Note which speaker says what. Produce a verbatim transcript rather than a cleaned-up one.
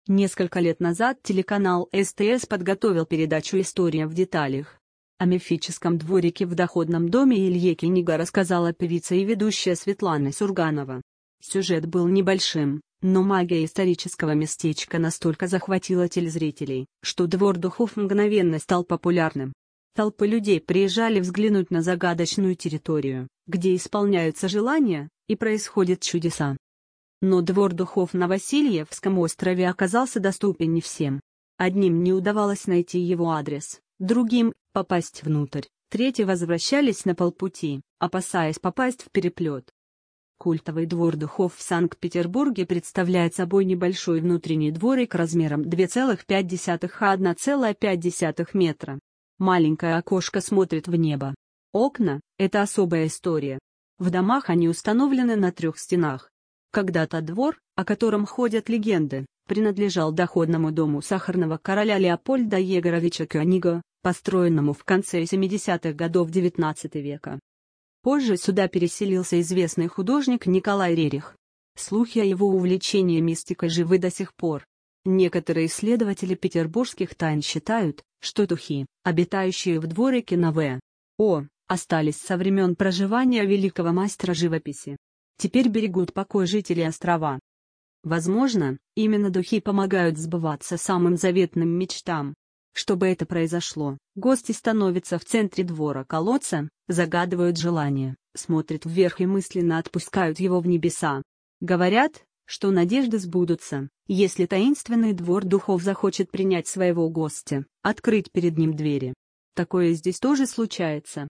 Speaker 1: Несколько лет назад телеканал эс тэ эс подготовил передачу «История в деталях». О мифическом дворике в доходном доме Ильи Книга рассказала певица и ведущая Светлана Сурганова. Сюжет был небольшим, но магия исторического местечка настолько захватила телезрителей, что двор духов мгновенно стал популярным. Толпы людей приезжали взглянуть на загадочную территорию, где исполняются желания, и происходят чудеса. Но двор духов на Васильевском острове оказался доступен не всем. Одним не удавалось найти его адрес, другим — попасть внутрь, третьи возвращались на полпути, опасаясь попасть в переплет. Культовый двор духов в Санкт-Петербурге представляет собой небольшой внутренний дворик размером две целых пять десятых — одна целая пять десятых метра. Маленькое окошко смотрит в небо. Окна — это особая история. В домах они установлены на трех стенах. Когда-то двор, о котором ходят легенды, принадлежал доходному дому сахарного короля Леопольда Егоровича Кёнига, построенному в конце семидесятых годов девятнадцатого века. Позже сюда переселился известный художник Николай Рерих. Слухи о его увлечении мистикой живы до сих пор. Некоторые исследователи петербургских тайн считают, что духи, обитающие в дворике на вэ о, остались со времен проживания великого мастера живописи. Теперь берегут покой жителей острова. Возможно, именно духи помогают сбываться самым заветным мечтам. Чтобы это произошло, гости становятся в центре двора-колодца, загадывают желание, смотрят вверх и мысленно отпускают его в небеса. Говорят, что надежды сбудутся, если таинственный двор духов захочет принять своего гостя, открыть перед ним двери. Такое здесь тоже случается.